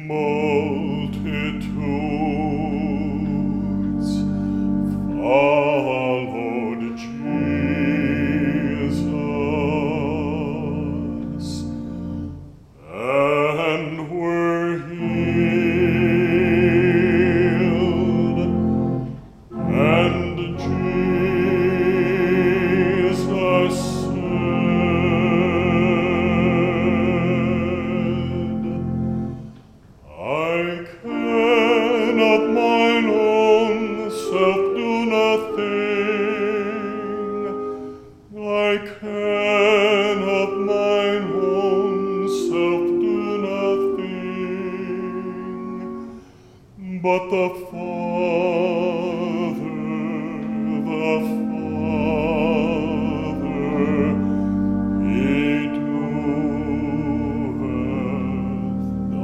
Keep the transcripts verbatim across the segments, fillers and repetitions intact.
multitudes followed Jesus and were healed, and Jesus said, I can of mine own self do nothing. I can of mine own self do nothing. But the Father, the Father, He doeth the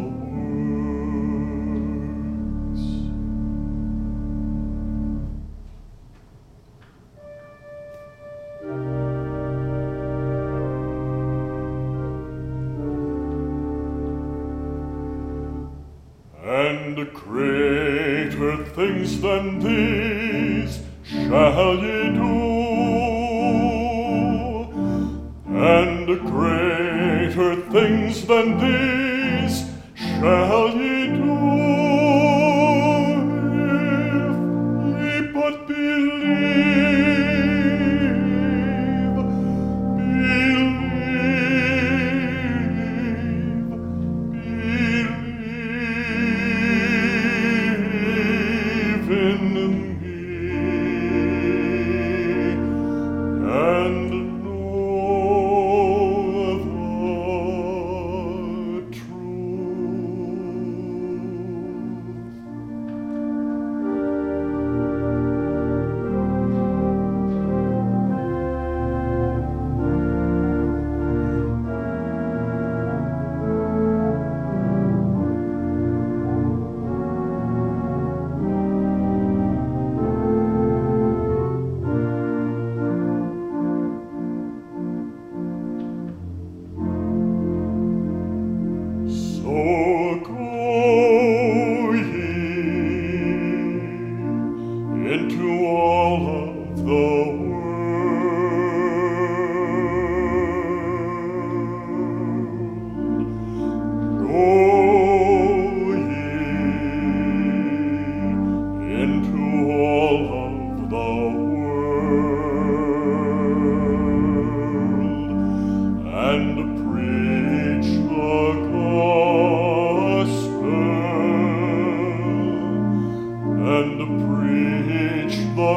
works. And greater things than these shall ye do, and greater things than these shall ye do, if ye but believe, believe, believe in me, and know the So go ye into all of the world. Go ye into all of the world and preach the gospel, and preach the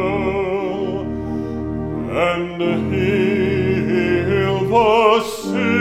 gospel, and heal the sick.